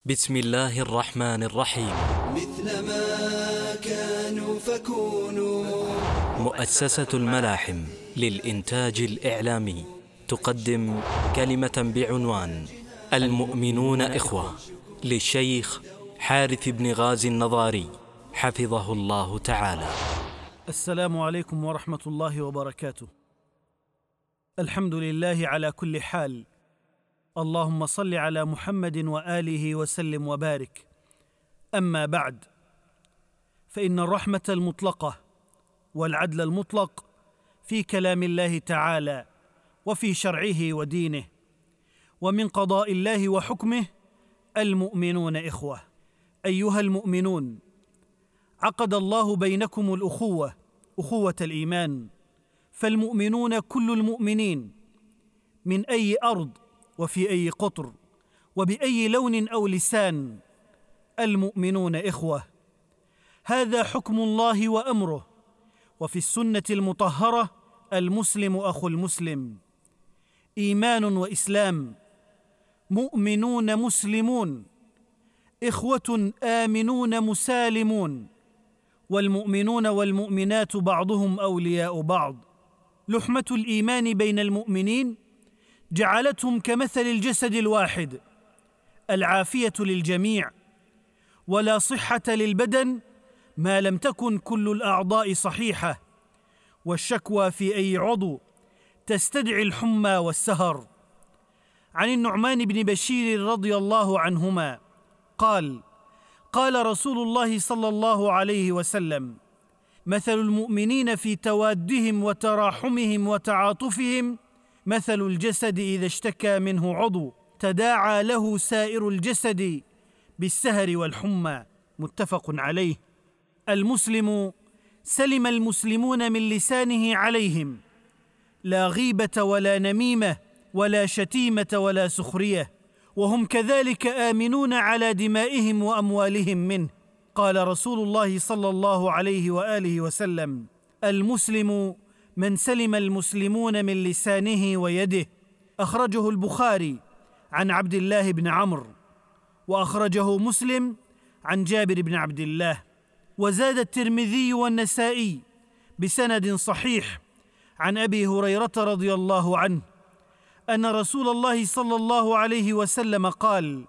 بسم الله الرحمن الرحيم. مثلما كانوا فكونوا. مؤسسة الملاحم للإنتاج الإعلامي تقدم كلمة بعنوان المؤمنون إخوة للشيخ حارث بن غازي النظاري حفظه الله تعالى. السلام عليكم ورحمة الله وبركاته. الحمد لله على كل حال، اللهم صل على محمد وآله وسلم وبارك. أما بعد، فإن الرحمة المطلقة والعدل المطلق في كلام الله تعالى وفي شرعه ودينه، ومن قضاء الله وحكمه المؤمنون إخوة. أيها المؤمنون، عقد الله بينكم الأخوة، أخوة الإيمان، فالمؤمنون كل المؤمنين من أي أرض وفي أي قطر وبأي لون أو لسان، المؤمنون إخوة. هذا حكم الله وأمره، وفي السنة المطهرة المسلم أخو المسلم. إيمان وإسلام، مؤمنون مسلمون، إخوة آمنون مسالمون، والمؤمنون والمؤمنات بعضهم أولياء بعض. لحمة الإيمان بين المؤمنين جعلتهم كمثل الجسد الواحد، العافية للجميع، ولا صحة للبدن ما لم تكن كل الأعضاء صحيحة، والشكوى في أي عضو تستدعي الحمى والسهر. عن النعمان بن بشير رضي الله عنهما قال: قال رسول الله صلى الله عليه وسلم: مثل المؤمنين في توادهم وتراحمهم وتعاطفهم مثل الجسد إذا اشتكى منه عضو تداعى له سائر الجسد بالسهر والحمى. متفق عليه. المسلم سلم المسلمون من لسانه عليهم، لا غيبة ولا نميمة ولا شتيمة ولا سخرية، وهم كذلك آمنون على دمائهم وأموالهم منه. قال رسول الله صلى الله عليه وآله وسلم: المسلم من سلم المسلمون من لسانه ويده. أخرجه البخاري عن عبد الله بن عمرو، وأخرجه مسلم عن جابر بن عبد الله. وزاد الترمذي والنسائي بسند صحيح عن أبي هريرة رضي الله عنه أن رسول الله صلى الله عليه وسلم قال: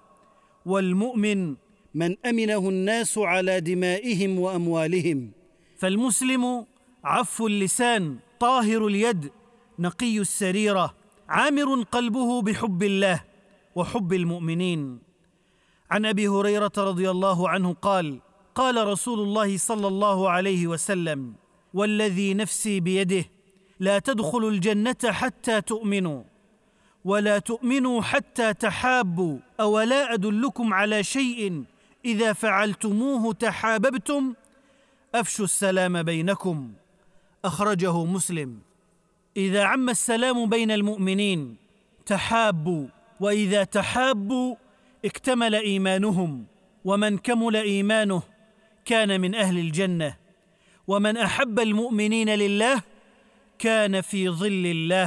والمؤمن من أمنه الناس على دمائهم وأموالهم. فالمسلم عف اللسان، طاهر اليد، نقي السريرة، عامر قلبه بحب الله وحب المؤمنين. عن أبي هريرة رضي الله عنه قال: قال رسول الله صلى الله عليه وسلم: والذي نفسي بيده لا تدخلوا الجنة حتى تؤمنوا، ولا تؤمنوا حتى تحابوا، أولا أدلكم على شيء إذا فعلتموه تحاببتم؟ أفشوا السلام بينكم. أخرجه مسلم. إذا عم السلام بين المؤمنين تحابوا، وإذا تحابوا اكتمل إيمانهم، ومن كمل إيمانه كان من أهل الجنة. ومن أحب المؤمنين لله كان في ظل الله.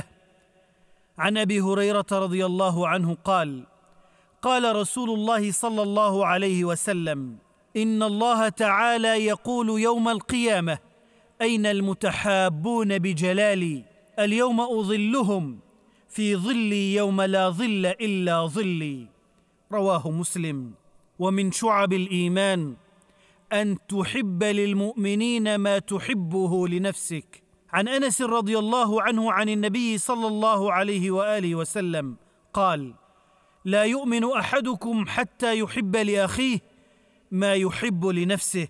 عن أبي هريرة رضي الله عنه قال: قال رسول الله صلى الله عليه وسلم: إن الله تعالى يقول يوم القيامة: أين المتحابون بجلالي؟ اليوم أظلهم في ظلي يوم لا ظل إلا ظلي. رواه مسلم. ومن شعب الإيمان أن تحب للمؤمنين ما تحبه لنفسك. عن أنس رضي الله عنه عن النبي صلى الله عليه وآله وسلم قال: لا يؤمن أحدكم حتى يحب لأخيه ما يحب لنفسه.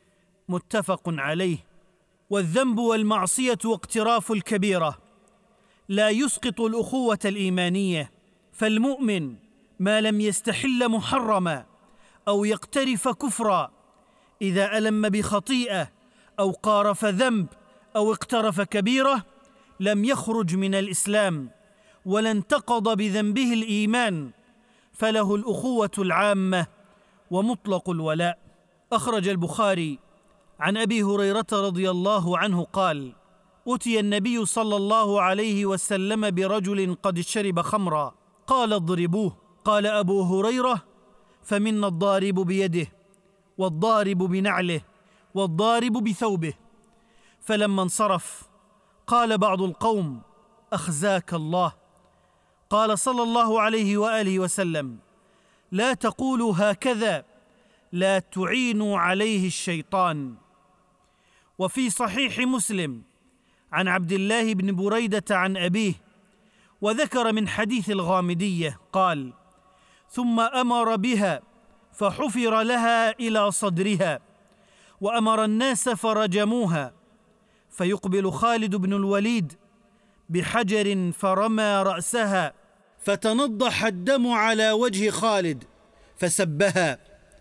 متفق عليه. والذنب والمعصية واقتراف الكبيرة لا يسقط الأخوة الإيمانية، فالمؤمن ما لم يستحل محرما أو يقترف كفرا، إذا ألم بخطيئة أو قارف ذنب أو اقترف كبيرة لم يخرج من الإسلام، ولا انتقض بذنبه الإيمان، فله الأخوة العامة ومطلق الولاء. أخرج البخاري عن أبي هريرة رضي الله عنه قال: أتي النبي صلى الله عليه وسلم برجل قد شرب خمرا، قال: اضربوه. قال أبو هريرة: فمنا الضارب بيده، والضارب بنعله، والضارب بثوبه. فلما انصرف قال بعض القوم: أخزاك الله. قال صلى الله عليه وآله وسلم: لا تقولوا هكذا، لا تعينوا عليه الشيطان. وفي صحيح مسلم عن عبد الله بن بريدة عن أبيه، وذكر من حديث الغامدية قال: ثم أمر بها فحفر لها إلى صدرها، وأمر الناس فرجموها، فيقبل خالد بن الوليد بحجر فرمى رأسها، فتنضح الدم على وجه خالد فسبها،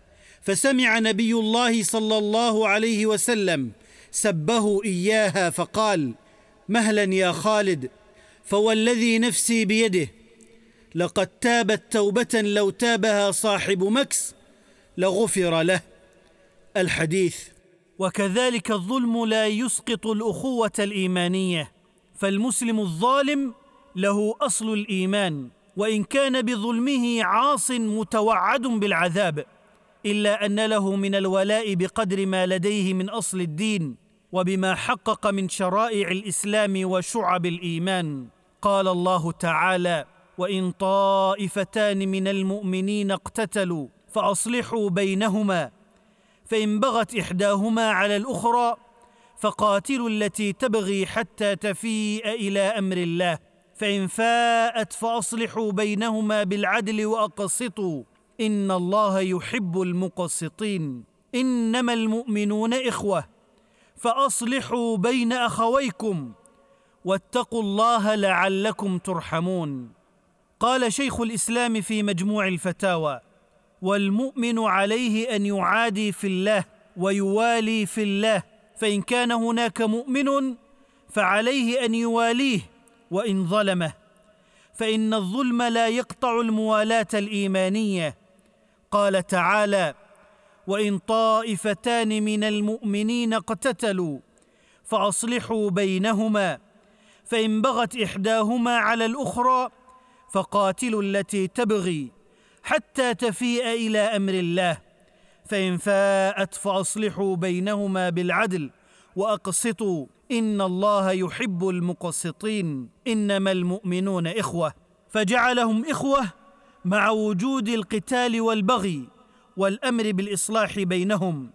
فسمع نبي الله صلى الله عليه وسلم سبه إياها فقال: مهلا يا خالد، فوالذي نفسي بيده لقد تابت توبة لو تابها صاحب مكس لغفر له. الحديث. وكذلك الظلم لا يسقط الأخوة الإيمانية، فالمسلم الظالم له أصل الإيمان، وإن كان بظلمه عاص متوعد بالعذاب، إلا أن له من الولاء بقدر ما لديه من أصل الدين، وبما حقق من شرائع الإسلام وشعب الإيمان. قال الله تعالى: وإن طائفتان من المؤمنين اقتتلوا فأصلحوا بينهما، فإن بغت إحداهما على الأخرى فقاتلوا التي تبغي حتى تفيء إلى أمر الله، فإن فاءت فأصلحوا بينهما بالعدل وأقسطوا إن الله يحب المقسطين. إنما المؤمنون إخوة فأصلحوا بين أخويكم واتقوا الله لعلكم ترحمون. قال شيخ الإسلام في مجموع الفتاوى: والمؤمن عليه أن يعادي في الله ويوالي في الله، فإن كان هناك مؤمن فعليه أن يواليه وإن ظلمه، فإن الظلم لا يقطع الموالاة الإيمانية. قال تعالى: وإن طائفتان من المؤمنين اقتتلوا فأصلحوا بينهما، فإن بغت إحداهما على الأخرى فقاتلوا التي تبغي حتى تفيء إلى أمر الله، فإن فاءت فأصلحوا بينهما بالعدل وأقسطوا إن الله يحب المقسطين. إنما المؤمنون إخوة، فجعلهم إخوة مع وجود القتال والبغي والأمر بالإصلاح بينهم.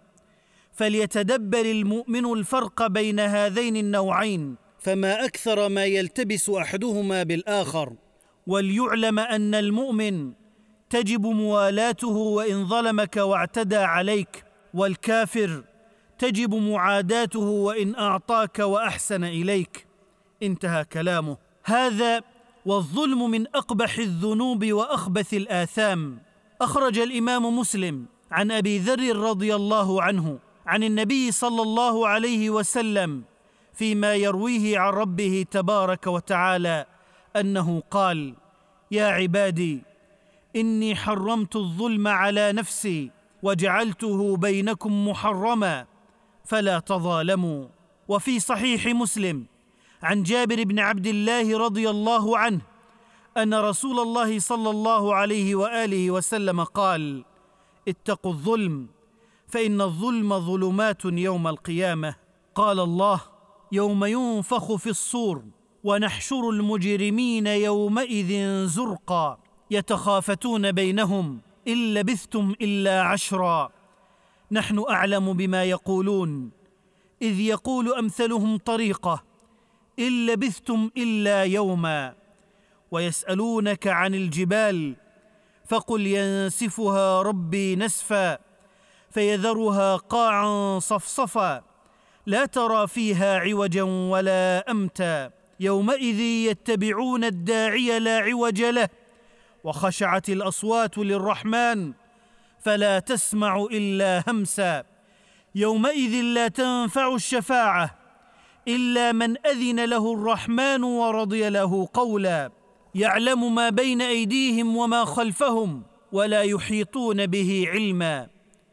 فليتدبر المؤمن الفرق بين هذين النوعين، فما أكثر ما يلتبس أحدهما بالآخر. وليعلم أن المؤمن تجب موالاته وإن ظلمك واعتدى عليك، والكافر تجب معاداته وإن أعطاك وأحسن إليك. انتهى كلامه. هذا والظلم من أقبح الذنوب وأخبث الآثام. أخرج الإمام مسلم عن أبي ذر رضي الله عنه عن النبي صلى الله عليه وسلم فيما يرويه عن ربه تبارك وتعالى أنه قال: يا عبادي إني حرمت الظلم على نفسي وجعلته بينكم محرما فلا تظالموا. وفي صحيح مسلم عن جابر بن عبد الله رضي الله عنه أن رسول الله صلى الله عليه وآله وسلم قال: اتقوا الظلم فإن الظلم ظلمات يوم القيامة. قال الله: يوم ينفخ في الصور ونحشر المجرمين يومئذ زرقا يتخافتون بينهم إن لبثتم إلا 10. نحن أعلم بما يقولون، إذ يقول أمثلهم طريقة إن لبثتم إلا يوما. ويسألونك عن الجبال فقل ينسفها ربي نسفا فيذرها قاعا صفصفا لا ترى فيها عوجا ولا أمتا. يومئذ يتبعون الداعي لا عوج له وخشعت الأصوات للرحمن فلا تسمع إلا همسا. يومئذ لا تنفع الشفاعة إلا من أذن له الرحمن ورضي له قولا. يعلم ما بين أيديهم وما خلفهم ولا يحيطون به علما.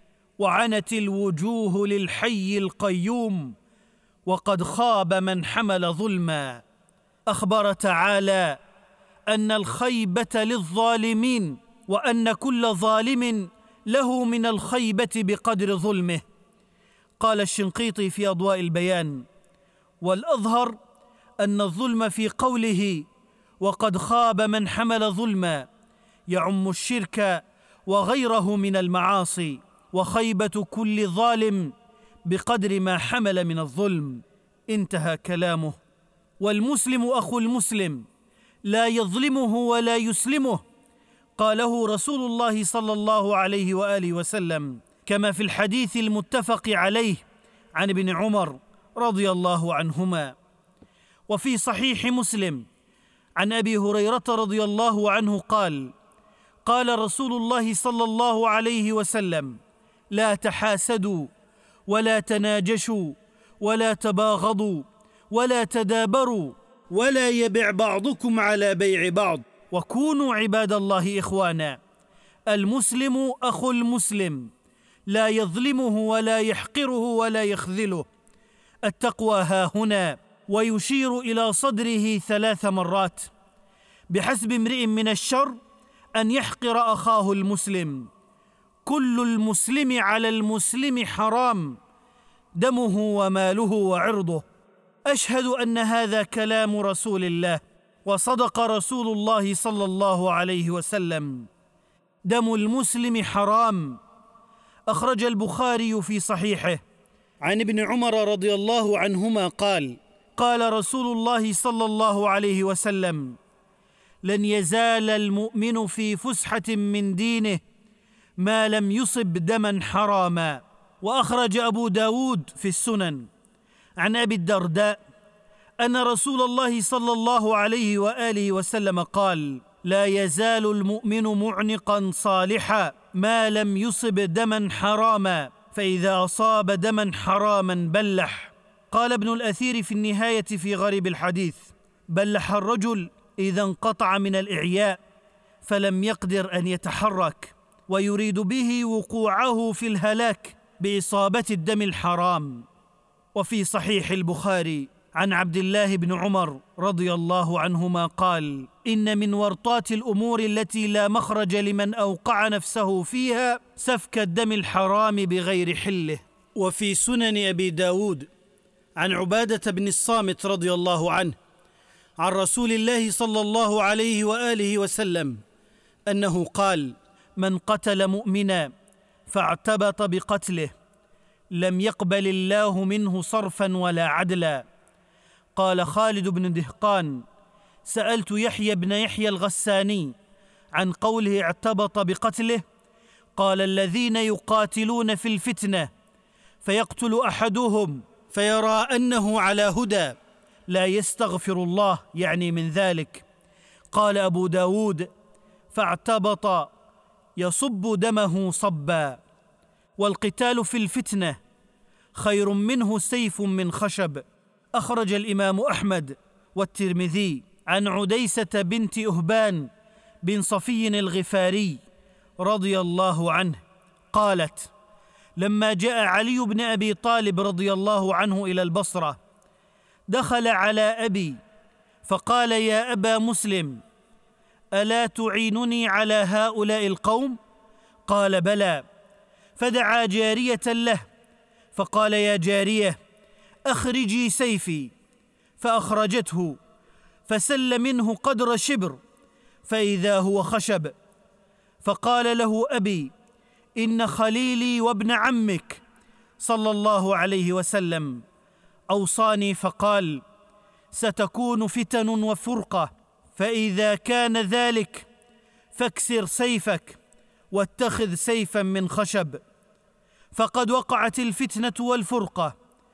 وعنت الوجوه للحي القيوم وقد خاب من حمل ظلما. أخبر تعالى أن الخيبة للظالمين، وأن كل ظالم له من الخيبة بقدر ظلمه. قال الشنقيطي في أضواء البيان: والأظهر أن الظلم في قوله وقد خاب من حمل ظلما يعم الشرك وغيره من المعاصي، وخيبة كل ظالم بقدر ما حمل من الظلم. انتهى كلامه. والمسلم أخو المسلم لا يظلمه ولا يسلمه، قاله رسول الله صلى الله عليه وآله وسلم، كما في الحديث المتفق عليه عن ابن عمر رضي الله عنهما. وفي صحيح مسلم عن أبي هريرة رضي الله عنه قال: قال رسول الله صلى الله عليه وسلم: لا تحاسدوا ولا تناجشوا ولا تباغضوا ولا تدابروا ولا يبع بعضكم على بيع بعض، وكونوا عباد الله إخوانا. المسلم أخو المسلم لا يظلمه ولا يحقره ولا يخذله. التقوى ها هنا، ويشير إلى صدره 3 مرات. بحسب امرئ من الشر أن يحقر أخاه المسلم. كل المسلم على المسلم حرام، دمه وماله وعرضه. أشهد أن هذا كلام رسول الله، وصدق رسول الله صلى الله عليه وسلم. دم المسلم حرام. أخرج البخاري في صحيحه عن ابن عمر رضي الله عنهما قال: قال رسول الله صلى الله عليه وسلم: لن يزال المؤمن في فسحة من دينه ما لم يصب دما حراما. وأخرج أبو داود في السنن عن أبي الدرداء أن رسول الله صلى الله عليه وآله وسلم قال: لا يزال المؤمن معنقا صالحا ما لم يصب دما حراما، فإذا أصاب دما حراما بلح. قال ابن الأثير في النهاية في غريب الحديث: بلح الرجل إذا انقطع من الإعياء فلم يقدر أن يتحرك، ويريد به وقوعه في الهلاك بإصابة الدم الحرام. وفي صحيح البخاري عن عبد الله بن عمر رضي الله عنهما قال: إن من ورطات الأمور التي لا مخرج لمن أوقع نفسه فيها سفك الدم الحرام بغير حله. وفي سنن أبي داود عن عبادة بن الصامت رضي الله عنه عن رسول الله صلى الله عليه وآله وسلم أنه قال: من قتل مؤمنا فاعتبط بقتله لم يقبل الله منه صرفا ولا عدلا. قال خالد بن دهقان: سألت يحيى بن يحيى الغساني عن قوله اعتبط بقتله، قال: الذين يقاتلون في الفتنة فيقتل أحدهم فيرى أنه على هدى لا يستغفر الله، يعني من ذلك. قال أبو داود: فاعتبط يصب دمه صبا. والقتال في الفتنة خير منه سيف من خشب. أخرج الإمام أحمد والترمذي عن عديسة بنت أهبان بن صفي الغفاري رضي الله عنه قالت: لما جاء علي بن أبي طالب رضي الله عنه إلى البصرة دخل على أبي فقال: يا أبا مسلم، ألا تعينني على هؤلاء القوم؟ قال: بلى. فدعا جارية له فقال: يا جارية، أخرجي سيفي. فأخرجته فسل منه قدر شبر فإذا هو خشب. فقال له أبي: إن خليلي وابن عمك صلى الله عليه وسلم أوصاني فقال: ستكون فتن وفرقة، فإذا كان ذلك فاكسر سيفك واتخذ سيفا من خشب. فقد وقعت الفتنة والفرقة،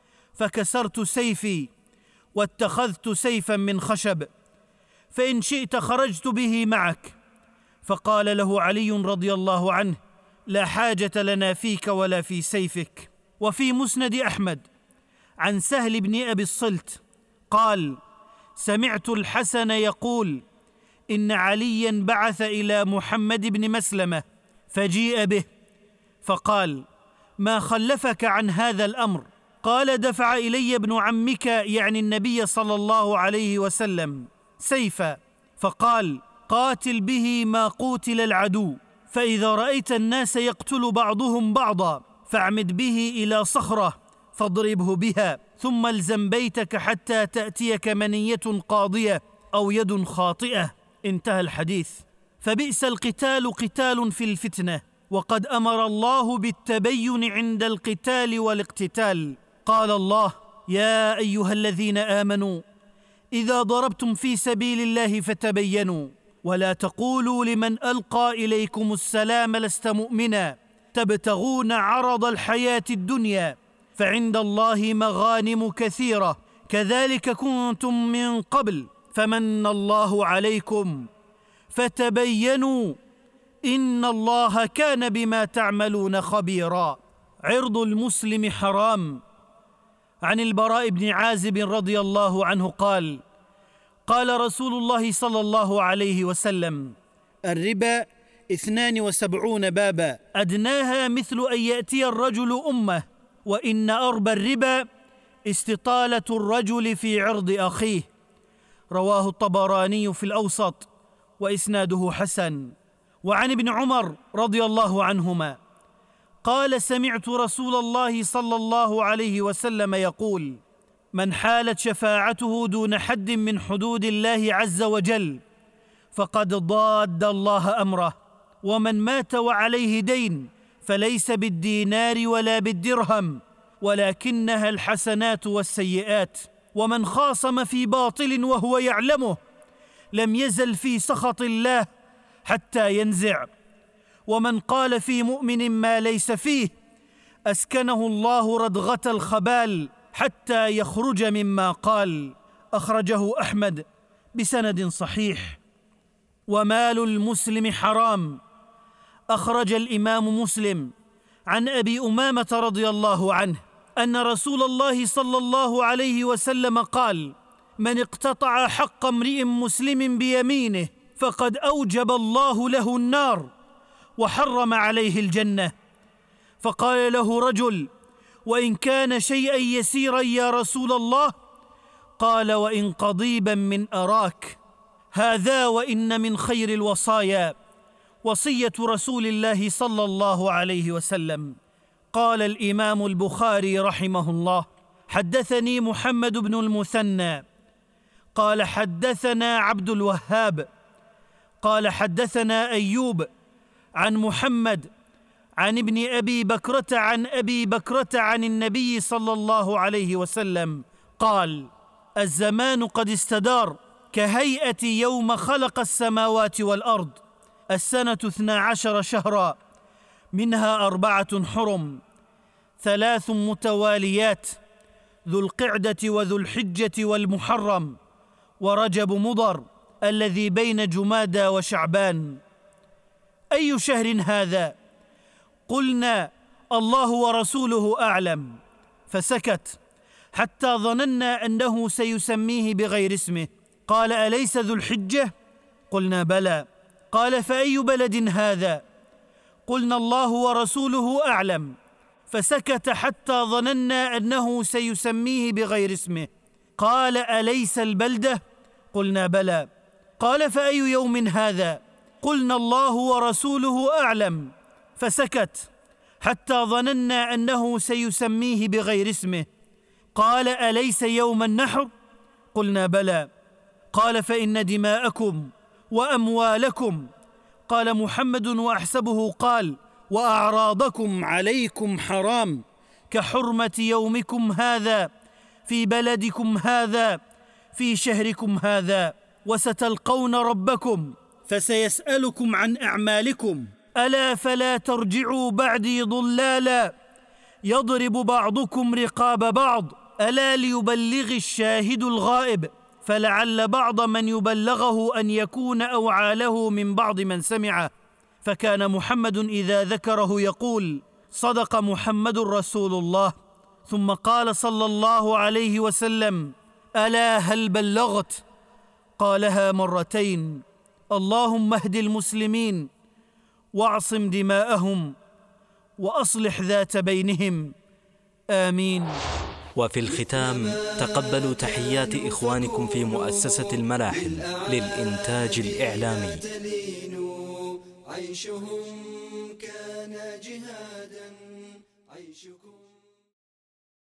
فكسرت سيفي واتخذت سيفا من خشب، فإن شئت خرجت به معك. فقال له علي رضي الله عنه: لا حاجة لنا فيك ولا في سيفك. وفي مسند أحمد عن سهل بن أبي الصلت قال: سمعت الحسن يقول: إن عليا بعث إلى محمد بن مسلمة فجيء به فقال: ما خلفك عن هذا الأمر؟ قال: دفع إلي ابن عمك، يعني النبي صلى الله عليه وسلم، سيفا، فقال: قاتل به ما قوتل العدو. فإذا رأيت الناس يقتل بعضهم بعضا فاعمد به إلى صخرة فاضربه بها، ثم الزم بيتك حتى تأتيك منية قاضية أو يد خاطئة. انتهى الحديث. فبئس القتال قتال في الفتنة، وقد أمر الله بالتبين عند القتال والاقتتال. قال الله: يا أيها الذين آمنوا إذا ضربتم في سبيل الله فتبينوا ولا تقولوا لمن ألقى إليكم السلام لست مؤمنا تبتغون عرض الحياة الدنيا فعند الله مغانم كثيرة كذلك كنتم من قبل فمن الله عليكم فتبينوا إن الله كان بما تعملون خبيرا. عرض المسلم حرام. عن البراء بن عازب رضي الله عنه قال: قال رسول الله صلى الله عليه وسلم: الربا 72 بابا أدناها مثل أن يأتي الرجل أمه، وإن أربى الربا استطالة الرجل في عرض أخيه. رواه الطبراني في الأوسط وإسناده حسن. وعن ابن عمر رضي الله عنهما قال: سمعت رسول الله صلى الله عليه وسلم يقول: من حالت شفاعته دون حد من حدود الله عز وجل فقد ضاد الله أمره، ومن مات وعليه دين فليس بالدينار ولا بالدرهم ولكنها الحسنات والسيئات، ومن خاصم في باطل وهو يعلمه لم يزل في سخط الله حتى ينزع، ومن قال في مؤمن ما ليس فيه أسكنه الله ردغة الخبال حتى يخرج مما قال. أخرجه أحمد بسند صحيح. ومال المسلم حرام. أخرج الإمام مسلم عن أبي أمامة رضي الله عنه أن رسول الله صلى الله عليه وسلم قال: من اقتطع حق امرئ مسلم بيمينه فقد أوجب الله له النار وحرم عليه الجنة. فقال له رجل: وإن كان شيئا يسيرا يا رسول الله؟ قال: وإن قضيبا من أراك. هذا وإن من خير الوصايا وصية رسول الله صلى الله عليه وسلم. قال الإمام البخاري رحمه الله: حدثني محمد بن المثنى قال حدثنا عبد الوهاب قال حدثنا أيوب عن محمد عن ابن أبي بكرة عن أبي بكرة عن النبي صلى الله عليه وسلم قال: الزمان قد استدار كهيئة يوم خلق السماوات والأرض، السنة 12 شهرا منها 4 حرم، 3 متواليات، ذو القعدة وذو الحجة والمحرم ورجب مضر الذي بين جمادى وشعبان. أي شهر هذا؟ قلنا: الله ورسوله أعلم. فسكت حتى ظننا أنه سيسميه بغير اسمه. قال: أليس ذو الحجة؟ قلنا: بلى. قال: فأي بلد هذا؟ قلنا: الله ورسوله أعلم. فسكت حتى ظننا أنه سيسميه بغير اسمه. قال: أليس البلدة؟ قلنا: بلى. قال: فأي يوم هذا؟ قلنا: الله ورسوله أعلم. فسكت حتى ظننا أنه سيسميه بغير اسمه. قال: أليس يوم النحر؟ قلنا: بلى. قال: فإن دماءكم وأموالكم، قال محمد وأحسبه قال: وأعراضكم عليكم حرام كحرمة يومكم هذا في بلدكم هذا في شهركم هذا، وستلقون ربكم فسيسألكم عن أعمالكم، ألا فلا ترجعوا بعدي ضلالا يضرب بعضكم رقاب بعض، ألا ليبلغ الشاهد الغائب، فلعل بعض من يبلغه أن يكون أوعى له من بعض من سمعه. فكان محمد إذا ذكره يقول: صدق محمد رسول الله. ثم قال صلى الله عليه وسلم: ألا هل بلغت؟ قالها مرتين. اللهم اهد المسلمين واعصم دماءهم وأصلح ذات بينهم، آمين. وفي الختام تقبلوا تحيات إخوانكم في مؤسسة الملاحم للإنتاج الإعلامي. عيشهم كان جهادا عيشكم